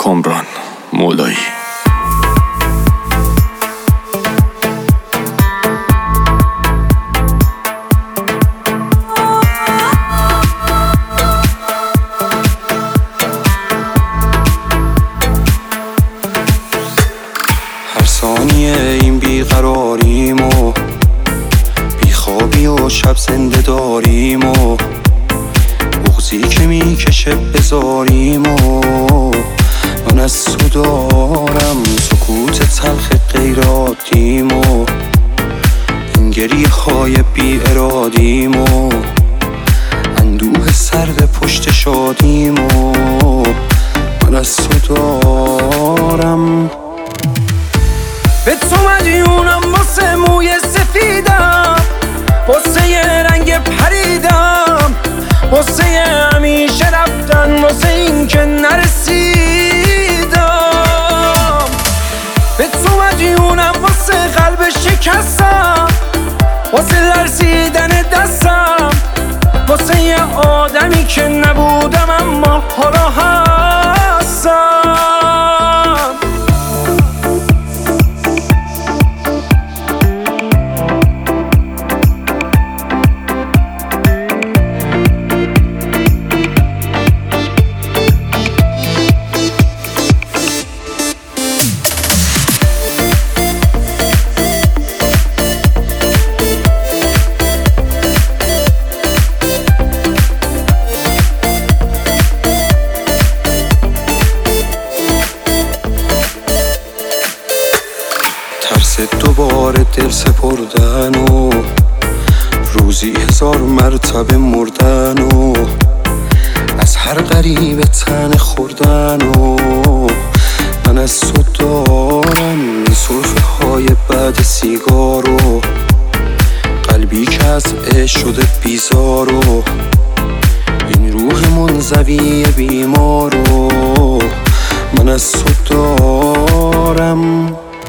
کامران مولایی. هر ثانیه این بیقراریم و بیخوابی و شب زنده داریم و بغضی که میکشه بذاریم و من از تو دارم سکوت تلخ غیراتیم و این گریه های بی ارادیم و اندوه سرد پشت شادیم و من از تو دارم. به تو مدیونم واسه موی سفیدم، واسه یه رنگ پریدم، واسه یه همیشه رفتن، واسه این که نرسیدم. به تو مدیونم واسه قلب شکستم، واسه لرزیدن دستم، واسه یه آدمی که نبودم اما حالا هستم. ترس دوباره دل سپردن و روزی 1000 مرتبه مردن و از هر غریب تن خوردن و من از تو دارم این سرفه های بعد سیگار و قلبی که از عشق شده بیزار و این روح منزوی بیمار و من از تو دارم.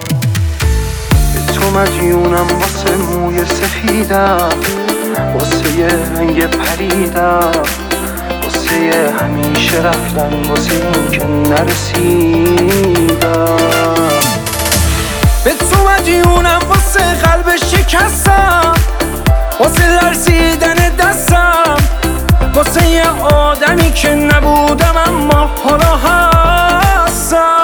تو مدیونم واسه موی سفیدم، واسه یه رنگ پریدم، واسه یه همیشه رفتن، واسه این که نرسیدم. به تو مدیونم واسه قلب شکستم، واسه لرزیدن دستم، واسه یه آدمی که نبودم اما حالا هستم.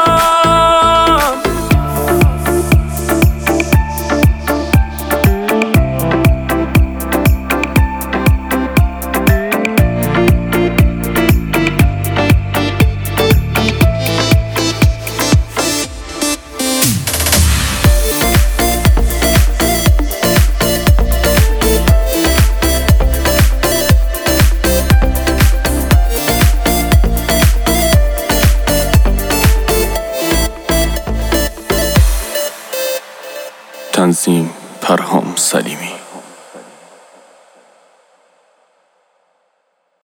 تنظیم پرهام سلیمی.